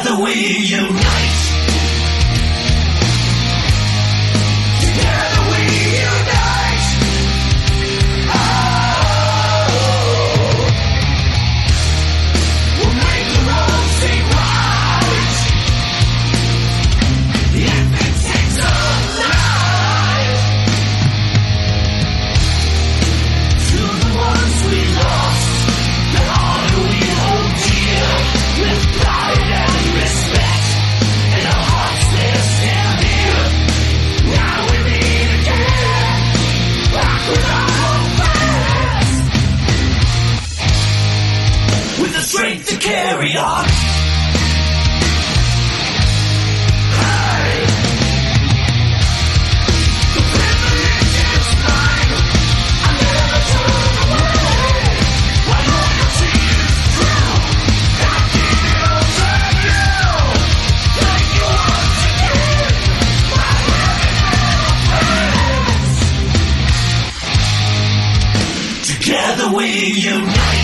Together we unite. Together we unite. Oh, we'll make the wrong seem right. If it takes a life. To the ones we lost, the honor we hold dear, with pride and respect, and our hearts they stand here. Now we meet again, back with our hope fast, with the strength to carry on. Hey, the privilege is mine. I never turn away. My loyalty is true. I give it all to you. Thank you once again, my heavy metal friends. Together we unite.